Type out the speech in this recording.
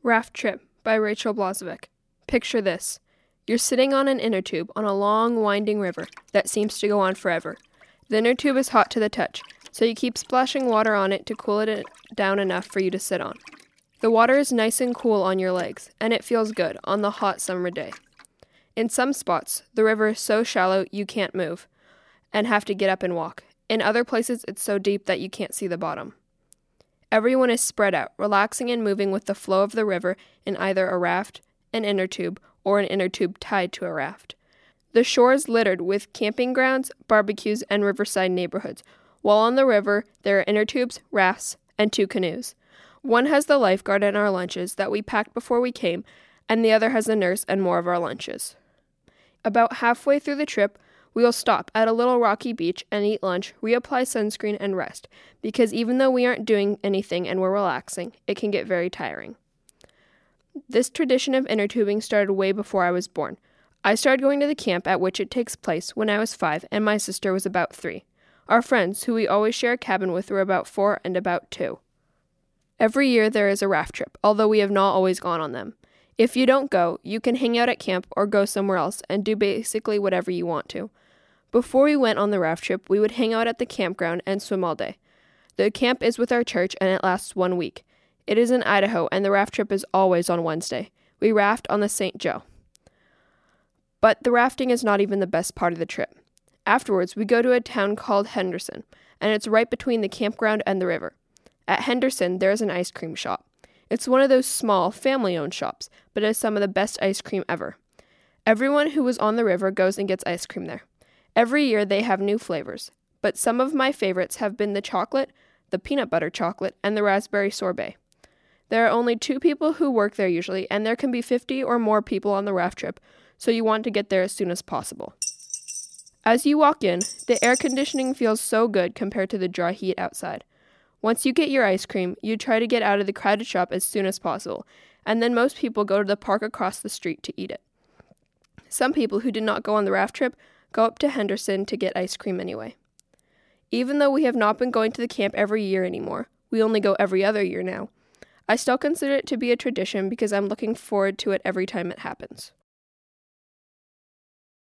Raft Trip by Rachel Blazovic. Picture this. You're sitting on an inner tube on a long, winding river that seems to go on forever. The inner tube is hot to the touch, so you keep splashing water on it to cool it down enough for you to sit on. The water is nice and cool on your legs, and it feels good on the hot summer day. In some spots, the river is so shallow you can't move and have to get up and walk. In other places, it's so deep that you can't see the bottom. Everyone is spread out, relaxing and moving with the flow of the river in either a raft, an inner tube, or an inner tube tied to a raft. The shore is littered with camping grounds, barbecues, and riverside neighborhoods, while on the river there are inner tubes, rafts, and 2 canoes. One has the lifeguard and our lunches that we packed before we came, and the other has the nurse and more of our lunches. About halfway through the trip, we will stop at a little rocky beach and eat lunch, reapply sunscreen, and rest, because even though we aren't doing anything and we're relaxing, it can get very tiring. This tradition of inner tubing started way before I was born. I started going to the camp at which it takes place when I was 5 and my sister was about 3. Our friends, who we always share a cabin with, were about 4 and about 2. Every year there is a raft trip, although we have not always gone on them. If you don't go, you can hang out at camp or go somewhere else and do basically whatever you want to. Before we went on the raft trip, we would hang out at the campground and swim all day. The camp is with our church and it lasts 1 week. It is in Idaho and the raft trip is always on Wednesday. We raft on the St. Joe. But the rafting is not even the best part of the trip. Afterwards, we go to a town called Henderson, and it's right between the campground and the river. At Henderson, there is an ice cream shop. It's one of those small, family-owned shops, but it has some of the best ice cream ever. Everyone who was on the river goes and gets ice cream there. Every year they have new flavors, but some of my favorites have been the chocolate, the peanut butter chocolate, and the raspberry sorbet. There are only 2 people who work there usually, and there can be 50 or more people on the raft trip, so you want to get there as soon as possible. As you walk in, the air conditioning feels so good compared to the dry heat outside. Once you get your ice cream, you try to get out of the crowded shop as soon as possible, and then most people go to the park across the street to eat it. Some people who did not go on the raft trip go up to Henderson to get ice cream anyway. Even though we have not been going to the camp every year anymore, we only go every other year now, I still consider it to be a tradition because I'm looking forward to it every time it happens.